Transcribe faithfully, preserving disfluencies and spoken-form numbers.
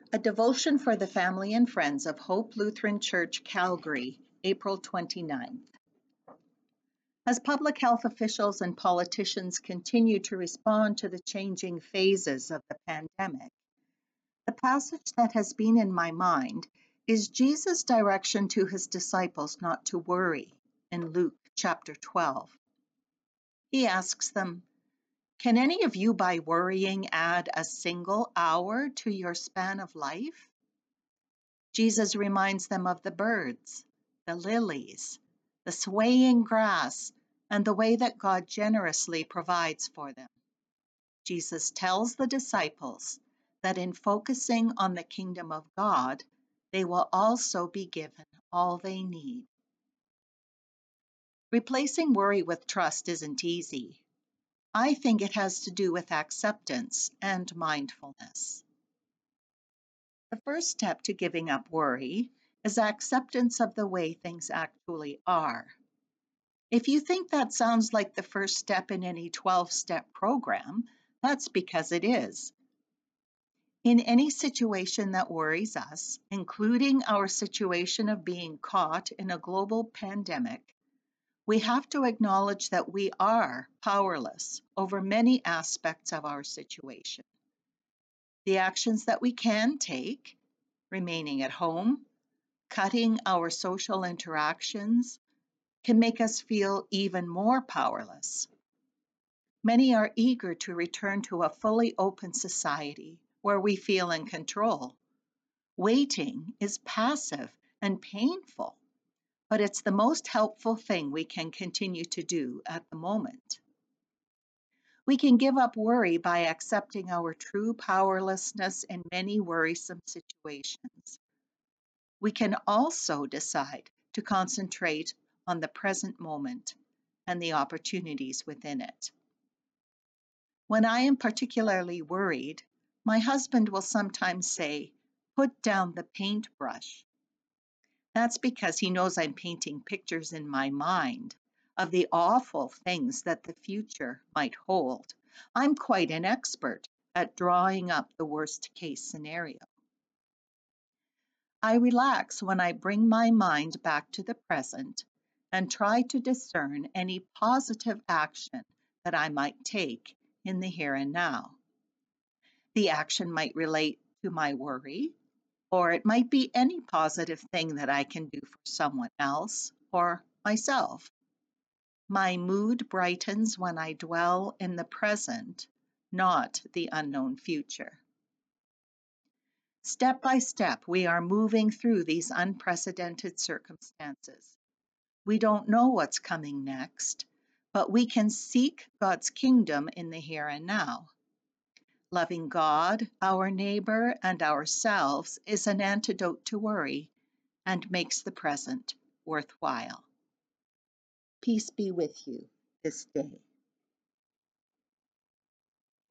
A devotion for the family and friends of Hope Lutheran Church, Calgary, April twenty-ninth. As public health officials and politicians continue to respond to the changing phases of the pandemic, the passage that has been in my mind is Jesus' direction to his disciples not to worry in Luke chapter twelve. He asks them, "Can any of you by worrying add a single hour to your span of life?" Jesus reminds them of the birds, the lilies, the swaying grass, and the way that God generously provides for them. Jesus tells the disciples that in focusing on the kingdom of God, they will also be given all they need. Replacing worry with trust isn't easy. I think it has to do with acceptance and mindfulness. The first step to giving up worry is acceptance of the way things actually are. If you think that sounds like the first step in any twelve-step program, that's because it is. In any situation that worries us, including our situation of being caught in a global pandemic, we have to acknowledge that we are powerless over many aspects of our situation. The actions that we can take, remaining at home, cutting our social interactions, can make us feel even more powerless. Many are eager to return to a fully open society where we feel in control. Waiting is passive and painful, but it's the most helpful thing we can continue to do at the moment. We can give up worry by accepting our true powerlessness in many worrisome situations. We can also decide to concentrate on the present moment and the opportunities within it. When I am particularly worried, my husband will sometimes say, "Put down the paintbrush." That's because he knows I'm painting pictures in my mind of the awful things that the future might hold. I'm quite an expert at drawing up the worst case scenario. I relax when I bring my mind back to the present and try to discern any positive action that I might take in the here and now. The action might relate to my worry, or it might be any positive thing that I can do for someone else or myself. My mood brightens when I dwell in the present, not the unknown future. Step by step, we are moving through these unprecedented circumstances. We don't know what's coming next, but we can seek God's kingdom in the here and now. Loving God, our neighbor, and ourselves is an antidote to worry and makes the present worthwhile. Peace be with you this day.